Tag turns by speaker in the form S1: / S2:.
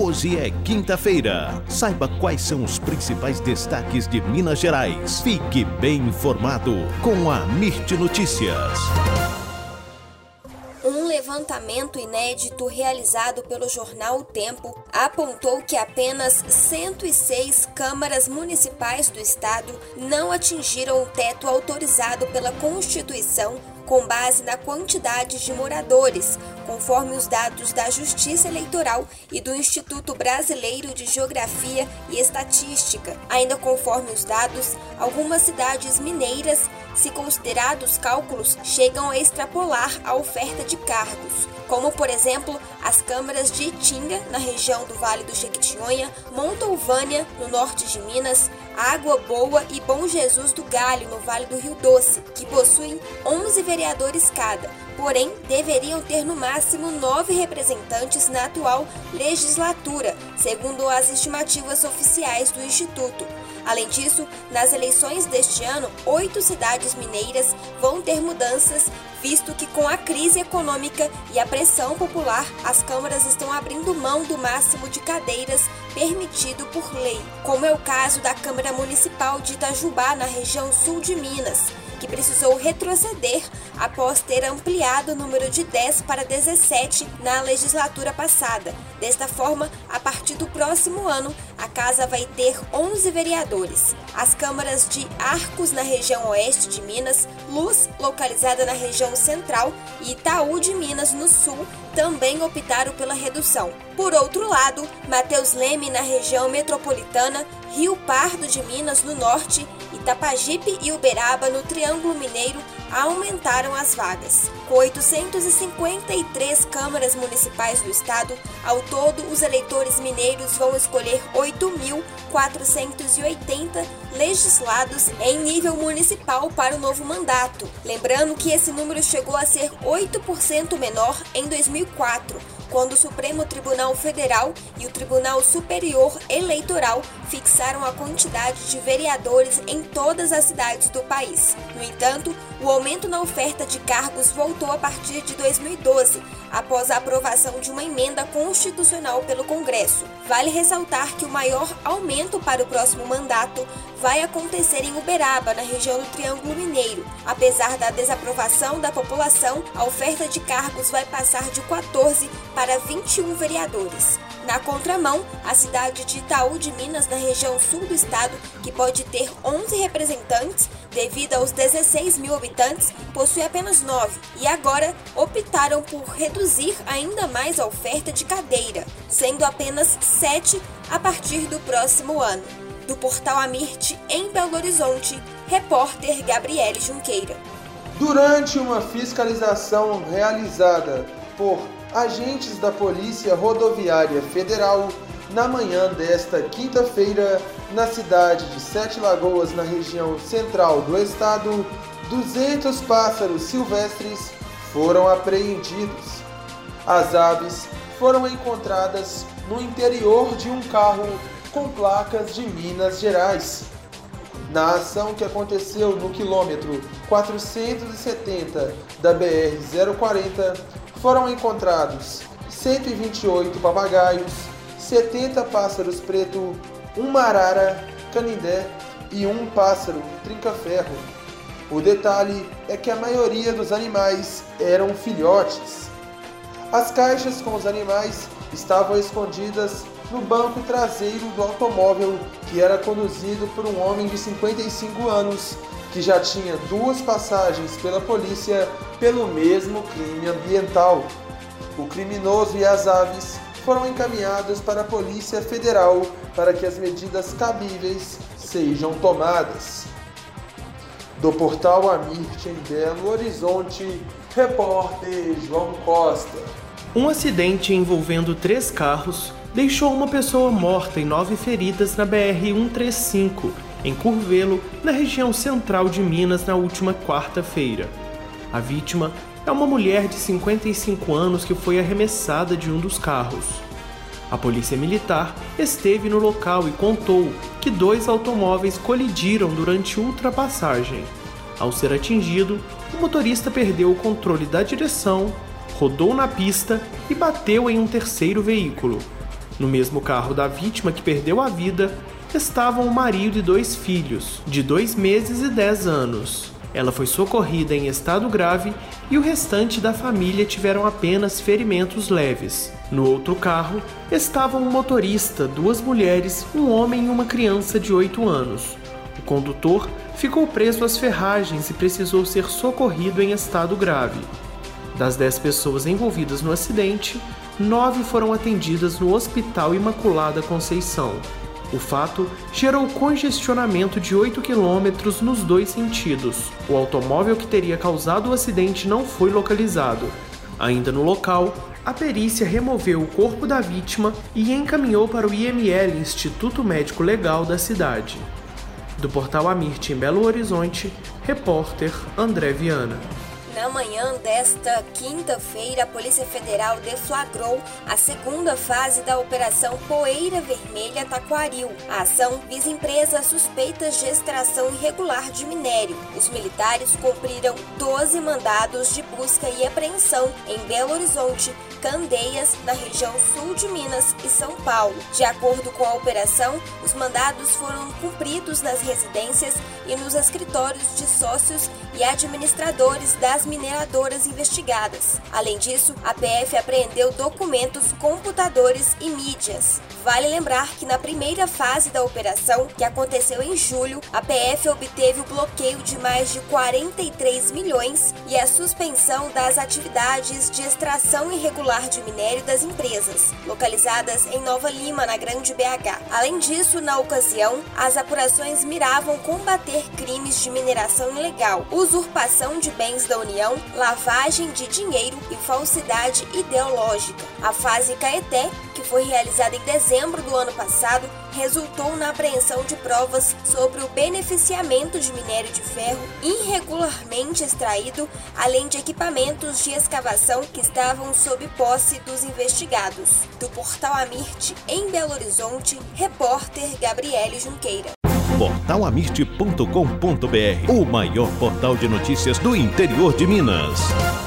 S1: Hoje é quinta-feira. Saiba quais são os principais destaques de Minas Gerais. Fique bem informado com a Mirte Notícias.
S2: Um levantamento inédito realizado pelo jornal O Tempo apontou que apenas 106 câmaras municipais do estado não atingiram o teto autorizado pela Constituição com base na quantidade de moradores, conforme os dados da Justiça Eleitoral e do Instituto Brasileiro de Geografia e Estatística. Ainda conforme os dados, algumas cidades mineiras, se considerados cálculos, chegam a extrapolar a oferta de cargos, como, por exemplo, as câmaras de Itinga, na região do Vale do Jequitinhonha, Montalvânia, no norte de Minas, Água Boa e Bom Jesus do Galho, no Vale do Rio Doce, que possuem 11 vereadores cada, porém deveriam ter no máximo 9 representantes na atual legislatura, segundo as estimativas oficiais do Instituto. Além disso, nas eleições deste ano, 8 cidades mineiras vão ter mudanças, visto que com a crise econômica e a pressão popular, as câmaras estão abrindo mão do máximo de cadeiras permitido por lei, como é o caso da Câmara Municipal de Itajubá, na região sul de Minas, que precisou retroceder após ter ampliado o número de 10 para 17 na legislatura passada. Desta forma, a partir do próximo ano, a casa vai ter 11 vereadores. As câmaras de Arcos, na região oeste de Minas, Luz, localizada na região central, e Itaú de Minas, no sul, também optaram pela redução. Por outro lado, Mateus Leme, na região metropolitana, Rio Pardo de Minas, no norte, Itapajipe e Uberaba, no Triângulo Mineiro, aumentaram as vagas. Com 853 câmaras municipais do estado, ao todo, os eleitores mineiros vão escolher 8.480 legislados em nível municipal para o novo mandato. Lembrando que esse número chegou a ser 8% menor em 2004, quando o Supremo Tribunal Federal e o Tribunal Superior Eleitoral fixaram a quantidade de vereadores em todas as cidades do país. No entanto, o aumento na oferta de cargos voltou a partir de 2012, após a aprovação de uma emenda constitucional pelo Congresso. Vale ressaltar que o maior aumento para o próximo mandato vai acontecer em Uberaba, na região do Triângulo Mineiro. Apesar da desaprovação da população, a oferta de cargos vai passar de 14 para 21 vereadores. Na contramão, a cidade de Itaú de Minas, na região sul do estado, que pode ter 11 representantes, devido aos 16 mil habitantes, possui apenas 9, e agora optaram por reduzir ainda mais a oferta de cadeira, sendo apenas 7 a partir do próximo ano. Do portal Amirte, em Belo Horizonte, repórter Gabriele Junqueira.
S3: Durante uma fiscalização realizada por agentes da Polícia Rodoviária Federal, na manhã desta quinta-feira, na cidade de Sete Lagoas, na região central do estado, 200 pássaros silvestres foram apreendidos. As aves foram encontradas no interior de um carro com placas de Minas Gerais. Na ação que aconteceu no quilômetro 470 da BR-040, foram encontrados 128 papagaios, 70 pássaros preto, uma arara, canindé e um pássaro trinca-ferro. O detalhe é que a maioria dos animais eram filhotes. As caixas com os animais estavam escondidas no banco traseiro do automóvel, que era conduzido por um homem de 55 anos, que já tinha 2 passagens pela polícia pelo mesmo crime ambiental. O criminoso e as aves foram encaminhados para a Polícia Federal para que as medidas cabíveis sejam tomadas. Do portal Amirte, em Belo Horizonte, repórter João Costa.
S4: Um acidente envolvendo 3 carros deixou uma pessoa morta e 9 feridas na BR-135, em Curvelo, na região central de Minas, na última quarta-feira. A vítima é uma mulher de 55 anos que foi arremessada de um dos carros. A polícia militar esteve no local e contou que 2 automóveis colidiram durante ultrapassagem. Ao ser atingido, o motorista perdeu o controle da direção, rodou na pista e bateu em um terceiro veículo. No mesmo carro da vítima que perdeu a vida, estavam o marido e 2 filhos, de 2 meses e 10 anos. Ela foi socorrida em estado grave e o restante da família tiveram apenas ferimentos leves. No outro carro estavam um motorista, 2 mulheres, um homem e uma criança de 8 anos. O condutor ficou preso às ferragens e precisou ser socorrido em estado grave. Das 10 pessoas envolvidas no acidente, 9 foram atendidas no Hospital Imaculada Conceição. O fato gerou congestionamento de 8 quilômetros nos 2 sentidos. O automóvel que teria causado o acidente não foi localizado. Ainda no local, a perícia removeu o corpo da vítima e encaminhou para o IML, Instituto Médico Legal da cidade. Do Portal Amirte, em Belo Horizonte, repórter André Viana.
S2: Na manhã desta quinta-feira, a Polícia Federal deflagrou a segunda fase da Operação Poeira Vermelha Taquaril. A ação visa empresas suspeitas de extração irregular de minério. Os militares cumpriram 12 mandados de busca e apreensão em Belo Horizonte, Candeias, na região sul de Minas e São Paulo. De acordo com a operação, os mandados foram cumpridos nas residências e nos escritórios de sócios e administradores das mineradoras investigadas. Além disso, a PF apreendeu documentos, computadores e mídias. Vale lembrar que na primeira fase da operação, que aconteceu em julho, a PF obteve o bloqueio de mais de 43 milhões e a suspensão das atividades de extração irregular de minério das empresas, localizadas em Nova Lima, na Grande BH. Além disso, na ocasião, as apurações miravam combater crimes de mineração ilegal, usurpação de bens da União, lavagem de dinheiro e falsidade ideológica. A fase Caeté, que foi realizada em dezembro do ano passado, resultou na apreensão de provas sobre o beneficiamento de minério de ferro irregularmente extraído, além de equipamentos de escavação que estavam sob posse dos investigados. Do Portal Amirte, em Belo Horizonte, repórter Gabriele Junqueira.
S1: Portalamirte.com.br, o maior portal de notícias do interior de Minas.